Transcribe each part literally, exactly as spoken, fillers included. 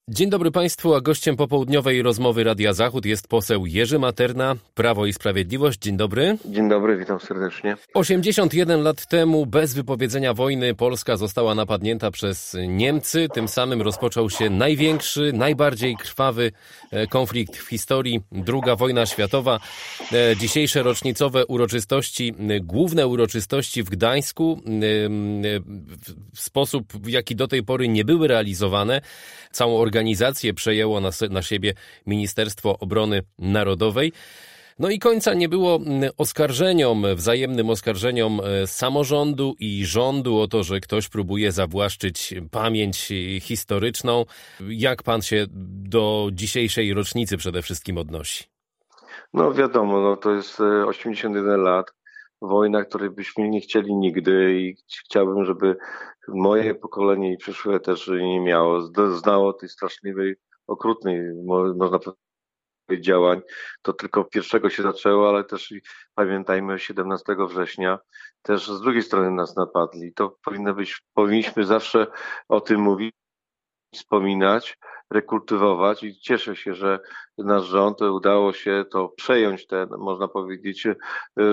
Dzień dobry Państwu, a gościem popołudniowej rozmowy Radia Zachód jest poseł Jerzy Materna, Prawo i Sprawiedliwość. Dzień dobry. Dzień dobry, witam serdecznie. osiemdziesiąt jeden lat temu, bez wypowiedzenia wojny, Polska została napadnięta przez Niemcy. Tym samym rozpoczął się największy, najbardziej krwawy konflikt w historii, druga wojna światowa. Dzisiejsze rocznicowe uroczystości, główne uroczystości w Gdańsku, w sposób, w jaki do tej pory nie były realizowane. Całą organizację przejęło na, na siebie Ministerstwo Obrony Narodowej. No i końca nie było oskarżeniom, wzajemnym oskarżeniom samorządu i rządu o to, że ktoś próbuje zawłaszczyć pamięć historyczną. Jak pan się do dzisiejszej rocznicy przede wszystkim odnosi? No wiadomo, no to jest osiemdziesiąt jeden lat. Wojna, której byśmy nie chcieli nigdy i chciałbym, żeby moje pokolenie i przyszłe też nie miało, znało tej straszliwej, okrutnej, można powiedzieć, działań. To tylko pierwszego się zaczęło, ale też pamiętajmy, siedemnastego września też z drugiej strony nas napadli. To powinno być, powinniśmy zawsze o tym mówić, wspominać, rekultywować i cieszę się, że nasz rząd udało się to przejąć, ten, można powiedzieć, yy,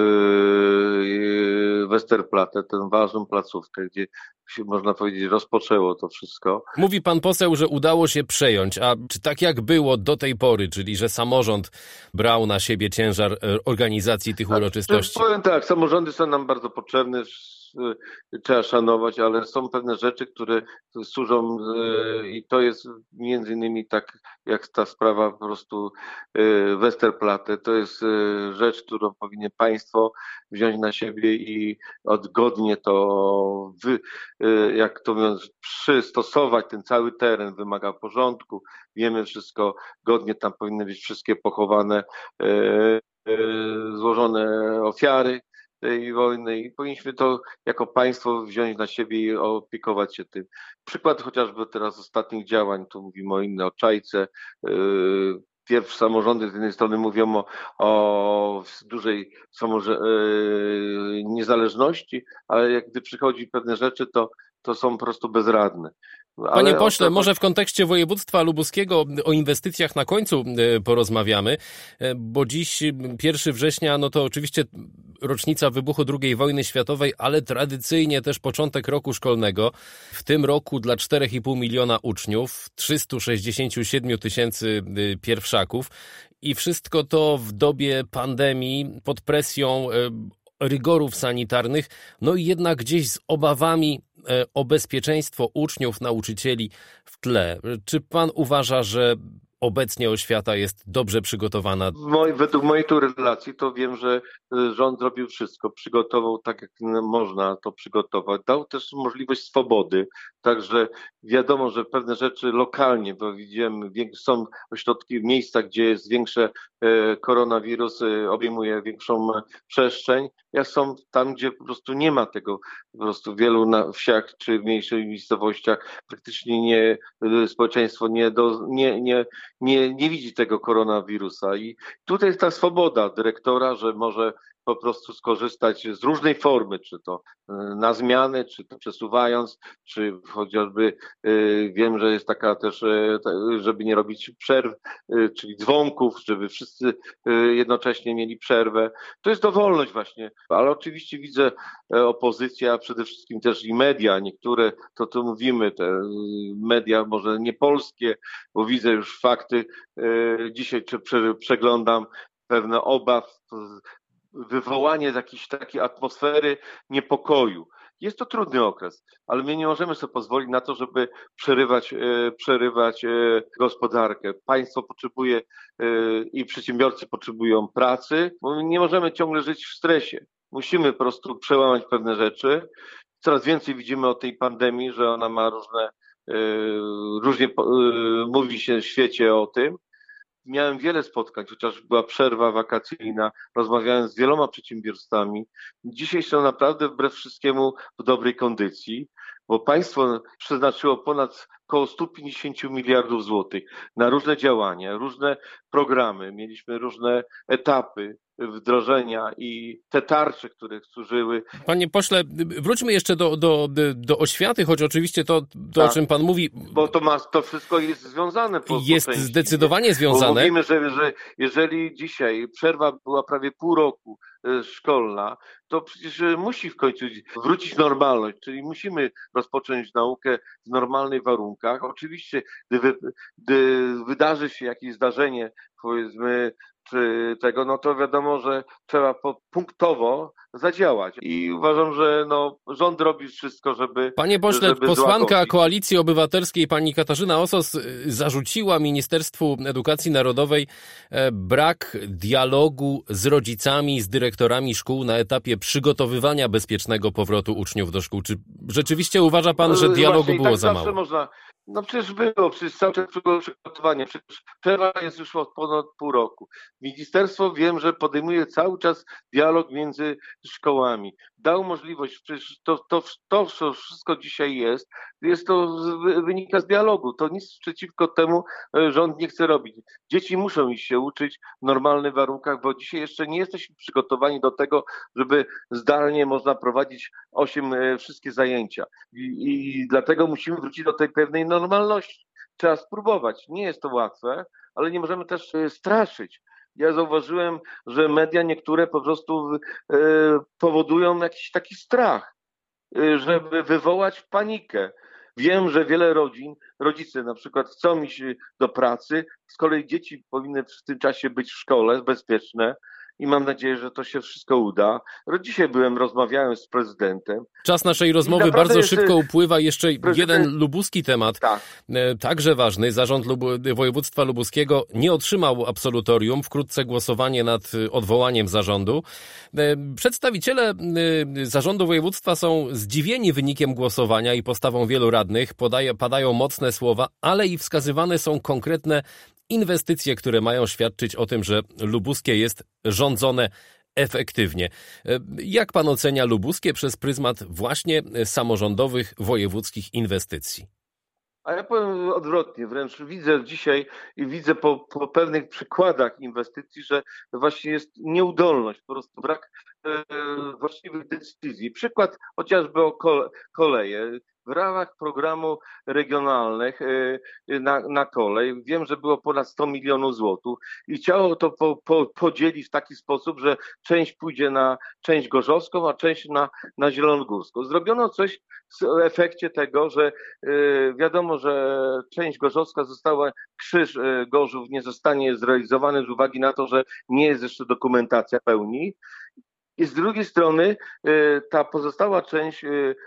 Westerplatte, tę ważną placówkę, gdzie się, można powiedzieć, rozpoczęło to wszystko. Mówi pan poseł, że udało się przejąć, a czy tak jak było do tej pory, czyli że samorząd brał na siebie ciężar organizacji tych uroczystości? A, powiem tak, samorządy są nam bardzo potrzebne, trzeba szanować, ale są pewne rzeczy, które służą i to jest między innymi tak jak ta sprawa po prostu Westerplatte. To jest rzecz, którą powinien państwo wziąć na siebie i odgodnie to, wy, jak to mówiąc, przystosować. Ten cały teren wymaga porządku. Wiemy wszystko, godnie tam powinny być wszystkie pochowane, złożone ofiary tej wojny i powinniśmy to jako państwo wziąć na siebie i opiekować się tym. Przykład chociażby teraz ostatnich działań, tu mówimy o innej, o Czajce. Pierwsze samorządy z jednej strony mówią o, o dużej samorze- niezależności, ale jak gdy przychodzi pewne rzeczy, to, to są po prostu bezradne. Ale Panie pośle, to... może w kontekście województwa lubuskiego o inwestycjach na końcu porozmawiamy, bo dziś pierwszego września, no to oczywiście rocznica wybuchu drugiej wojny światowej, ale tradycyjnie też początek roku szkolnego. W tym roku dla czterech i pół miliona uczniów, trzysta sześćdziesiąt siedem tysięcy pierwszaków i wszystko to w dobie pandemii, pod presją rygorów sanitarnych, no i jednak gdzieś z obawami o bezpieczeństwo uczniów, nauczycieli w tle. Czy pan uważa, że obecnie oświata jest dobrze przygotowana? Moj, według mojej tu relacji to wiem, że rząd zrobił wszystko, przygotował tak jak można to przygotować, dał też możliwość swobody, także wiadomo, że pewne rzeczy lokalnie, bo widzimy, są ośrodki, miejsca, gdzie jest większe koronawirus, obejmuje większą przestrzeń, jak są tam, gdzie po prostu nie ma tego, po prostu wielu na wsiach czy w mniejszych miejscowościach praktycznie nie, społeczeństwo nie, do, nie, nie, nie, nie widzi tego koronawirusa i tutaj jest ta swoboda dyrektora, że może po prostu skorzystać z różnej formy, czy to na zmiany, czy to przesuwając, czy chociażby y, wiem, że jest taka też, y, żeby nie robić przerw, y, czyli dzwonków, żeby wszyscy y, jednocześnie mieli przerwę. To jest dowolność właśnie, ale oczywiście widzę y, opozycja, przede wszystkim też i media, niektóre, to tu mówimy, te y, media może nie polskie, bo widzę już fakty, y, dzisiaj czy prze, przeglądam pewne obaw, wywołanie jakiejś takiej atmosfery niepokoju. Jest to trudny okres, ale my nie możemy sobie pozwolić na to, żeby przerywać, e, przerywać e, gospodarkę. Państwo potrzebuje e, i przedsiębiorcy potrzebują pracy, bo my nie możemy ciągle żyć w stresie. Musimy po prostu przełamać pewne rzeczy. Coraz więcej widzimy o tej pandemii, że ona ma różne, e, różnie e, mówi się w świecie o tym. Miałem wiele spotkań, chociaż była przerwa wakacyjna, rozmawiałem z wieloma przedsiębiorstwami. Dzisiaj są naprawdę wbrew wszystkiemu w dobrej kondycji. bo państwo przeznaczyło ponad około sto pięćdziesiąt miliardów złotych na różne działania, różne programy. Mieliśmy różne etapy wdrożenia i te tarcze, które służyły. Panie pośle, wróćmy jeszcze do, do, do oświaty, choć oczywiście to, to tak, o czym pan mówi... Bo to, ma, to wszystko jest związane. Po, jest po części, zdecydowanie nie? związane. Bo mówimy, że, że jeżeli dzisiaj przerwa była prawie pół roku szkolna, to przecież musi w końcu wrócić normalność, czyli musimy rozpocząć naukę w normalnych warunkach. Oczywiście, gdy, wy, gdy wydarzy się jakieś zdarzenie, powiedzmy, czy tego, no to wiadomo, że trzeba punktowo zadziałać. I uważam, że no, rząd robi wszystko, żeby... Panie pośle, żeby posłanka złagodzić. Koalicji Obywatelskiej pani Katarzyna Osos zarzuciła Ministerstwu Edukacji Narodowej brak dialogu z rodzicami, z dyrektorami szkół na etapie przygotowywania bezpiecznego powrotu uczniów do szkół. Czy rzeczywiście uważa pan, że dialogu Właśnie, było tak za zawsze mało? Można... No przecież było, przecież cały czas przygotowanie, przecież przerwa jest już od ponad pół roku. Ministerstwo, wiem, że podejmuje cały czas dialog między szkołami. Dał możliwość, przecież to, to, to co wszystko dzisiaj jest, jest to wynika z dialogu. To nic przeciwko temu rząd nie chce robić. Dzieci muszą iść się uczyć w normalnych warunkach, bo dzisiaj jeszcze nie jesteśmy przygotowani do tego, żeby zdalnie można prowadzić osiem wszystkie zajęcia. I, i dlatego musimy wrócić do tej pewnej normalności. Trzeba spróbować. Nie jest to łatwe, ale nie możemy też straszyć. Ja zauważyłem, że media niektóre po prostu y, powodują jakiś taki strach, y, żeby wywołać panikę. Wiem, że wiele rodzin, rodzice na przykład chcą iść do pracy, z kolei dzieci powinny w tym czasie być w szkole bezpieczne. I mam nadzieję, że to się wszystko uda. Dzisiaj byłem, rozmawiałem z prezydentem. Czas naszej rozmowy bardzo jest... szybko upływa. Jeszcze prezydent... jeden lubuski temat, tak. Także ważny. Zarząd Lubu... Województwa Lubuskiego nie otrzymał absolutorium. Wkrótce głosowanie nad odwołaniem zarządu. Przedstawiciele zarządu województwa są zdziwieni wynikiem głosowania i postawą wielu radnych. Podaje... Padają mocne słowa, ale i wskazywane są konkretne inwestycje, które mają świadczyć o tym, że lubuskie jest rządzone efektywnie. Jak pan ocenia lubuskie przez pryzmat właśnie samorządowych, wojewódzkich inwestycji? A ja powiem odwrotnie, wręcz widzę dzisiaj i widzę po, po pewnych przykładach inwestycji, że właśnie jest nieudolność, po prostu brak e, właściwych decyzji. Przykład chociażby o kole, koleje. W ramach programu regionalnych na, na kolej wiem, że było ponad sto milionów złotych i chciało to po, po, podzielić w taki sposób, że część pójdzie na część gorzowską, a część na, na zielonogórską. Zrobiono coś w efekcie tego, że y, wiadomo, że część gorzowska została, krzyż y, Gorzów nie zostanie zrealizowany z uwagi na to, że nie jest jeszcze dokumentacja pełni. I z drugiej strony ta pozostała część,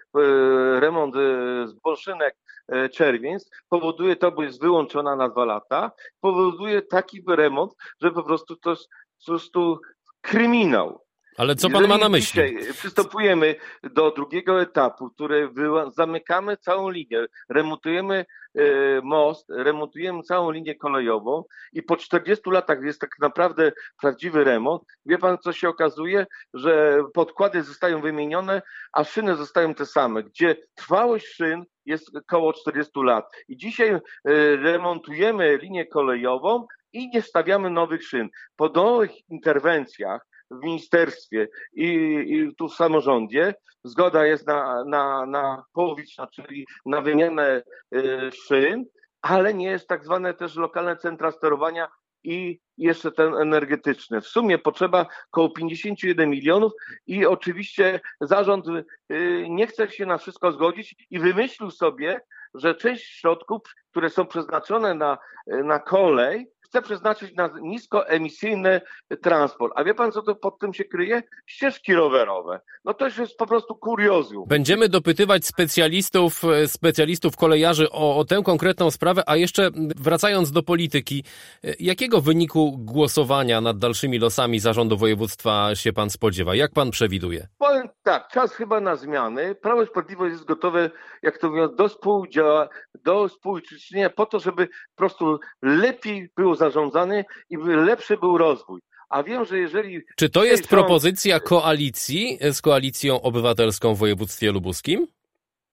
remont z Bolszynek Czerwińsk powoduje to, bo jest wyłączona na dwa lata, powoduje taki remont, że po prostu to jest po prostu kryminał. Ale co pan Jeżeli ma na myśli? Dzisiaj przystępujemy do drugiego etapu, który wyła- zamykamy całą linię, remontujemy e, most, remontujemy całą linię kolejową i po czterdziestu latach jest tak naprawdę prawdziwy remont. Wie pan, co się okazuje? Że podkłady zostają wymienione, a szyny zostają te same, gdzie trwałość szyn jest około czterdziestu lat. I dzisiaj e, remontujemy linię kolejową i nie stawiamy nowych szyn. Po nowych interwencjach w ministerstwie i, i tu w samorządzie zgoda jest na, na, na połowiczną, czyli na wymianę y, szyn, ale nie jest tak zwane też lokalne centra sterowania i jeszcze ten energetyczny. W sumie potrzeba około pięćdziesiąt jeden milionów i oczywiście zarząd y, nie chce się na wszystko zgodzić i wymyślił sobie, że część środków, które są przeznaczone na, na kolej, chce przeznaczyć na niskoemisyjny transport. A wie pan, co to pod tym się kryje? Ścieżki rowerowe. No to już jest po prostu kuriozum. Będziemy dopytywać specjalistów, specjalistów kolejarzy o, o tę konkretną sprawę, a jeszcze wracając do polityki, jakiego wyniku głosowania nad dalszymi losami zarządu województwa się pan spodziewa? Jak pan przewiduje? Powiem tak, czas chyba na zmiany. Prawo i Sprawiedliwość jest gotowe, jak to mówią, do współdziała, do współczynienia po to, żeby po prostu lepiej było zarządzany i lepszy był rozwój. A wiem, że jeżeli... Czy to jest są... propozycja koalicji z Koalicją Obywatelską w województwie lubuskim?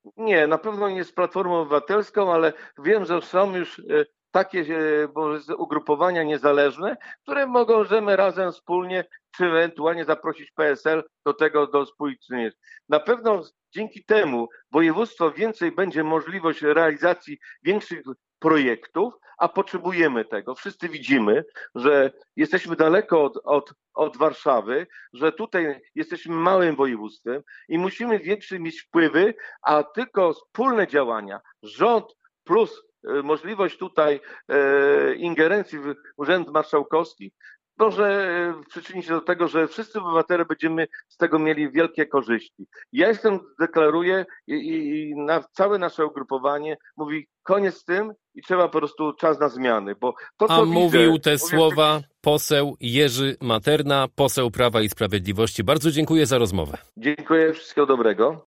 Nie, na pewno nie z Platformą Obywatelską, ale wiem, że są już e, takie e, może ugrupowania niezależne, które możemy razem wspólnie, czy ewentualnie zaprosić P S L do tego, do współistnienia. Na pewno dzięki temu województwo więcej będzie możliwość realizacji większych projektów, a potrzebujemy tego. Wszyscy widzimy, że jesteśmy daleko od, od, od Warszawy, że tutaj jesteśmy małym województwem i musimy większe mieć wpływy, a tylko wspólne działania, rząd plus e, możliwość tutaj e, ingerencji w Urząd Marszałkowski może e, przyczynić się do tego, że wszyscy obywatele będziemy z tego mieli wielkie korzyści. Ja jestem, deklaruję i, i, i na całe nasze ugrupowanie mówi koniec z tym i trzeba po prostu czas na zmiany, bo to, co A mówił widzę, te mówię, słowa poseł Jerzy Materna, poseł Prawa i Sprawiedliwości. Bardzo dziękuję za rozmowę. Dziękuję, wszystkiego dobrego.